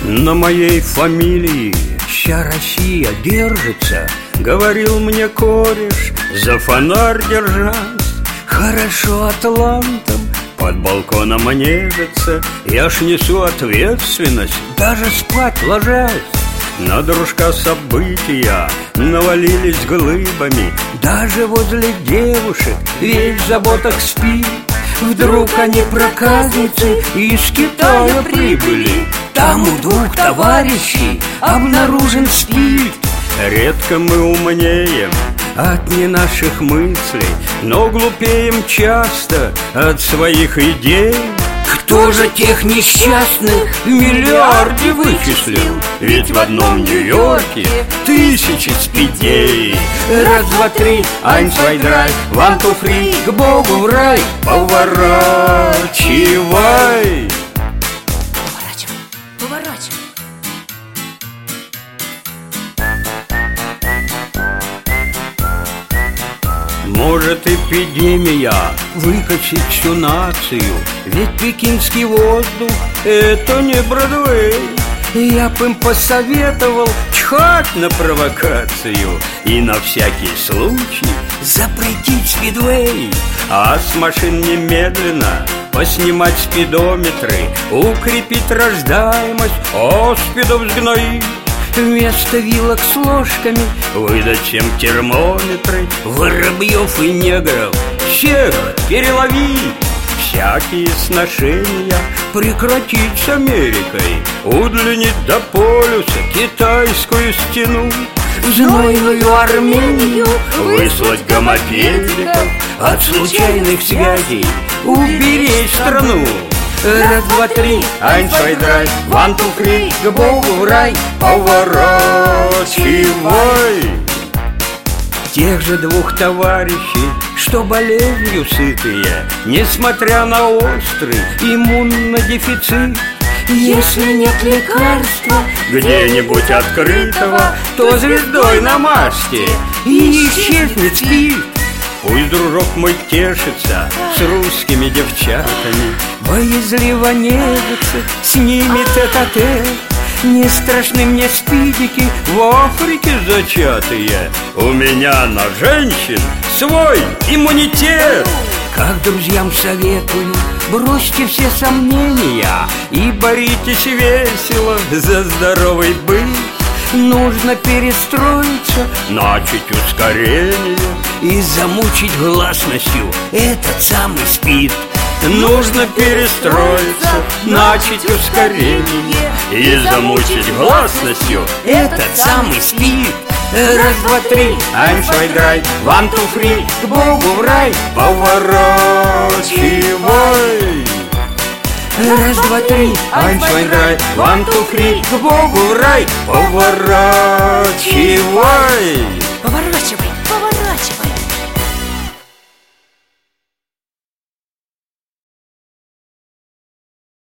на моей фамилии вся Россия держится, говорил мне кореш, за фонарь держась. Хорошо атлантам под балконом нежится, я ж несу ответственность, даже спать ложась. На дружка события навалились глыбами, даже возле девушек весь в заботах спит. Вдруг они проказницы из Китая прибыли, там у двух товарищей обнаружен спирт. Редко мы умнеем от не наших мыслей, но глупеем часто от своих идей. Кто же тех несчастных в миллиарде вычислил? Ведь в одном Нью-Йорке тысячи спидей. Раз, два, три, eins, zwei, drei, one, two, three, к Богу в рай поворачивай. Поворачивай, поворачивай. Может, эпидемия выкосит всю нацию, ведь пекинский воздух — это не Бродвей. Я б им посоветовал чхать на провокацию и на всякий случай запретить спидвей. А с машин немедленно поснимать спидометры, укрепить рождаемость, оспидов сгноить. Вместо вилок с ложками выдать всем термометры, воробьев и негров всех переловить. Всякие сношения прекратить с Америкой, удлинить до полюса китайскую стену. В знойную Армению выслать гомофобиков, от случайных связей уберечь страну. Раз, два, три, eins, zwei, drei, one, two, three, к Богу в рай поворачивай. Тех же двух товарищей, что болезнью сытые, несмотря на острый иммунодефицит, если нет лекарства где-нибудь открытого, то звездой намажьте и исчезнет спирт. Пусть дружок мой тешится с русскими девчатами, боязливо нежится, снимет тет-а-тет. Не страшны мне спидики в Африке зачатые, у меня на женщин свой иммунитет. Как друзьям советую, бросьте все сомнения и боритесь весело за здоровый быт. Нужно перестроиться, начать ускорение и замучить гласностью этот самый спид. Нужно перестроиться, начать ускорение и замучить гласностью этот самый спид. Раз, два, три, eins, zwei, drei, one, two, three, к Богу в рай поворачивай. Раз, два, три, eins, zwei, drei, one, two, three, к Богу в рай поворачивай.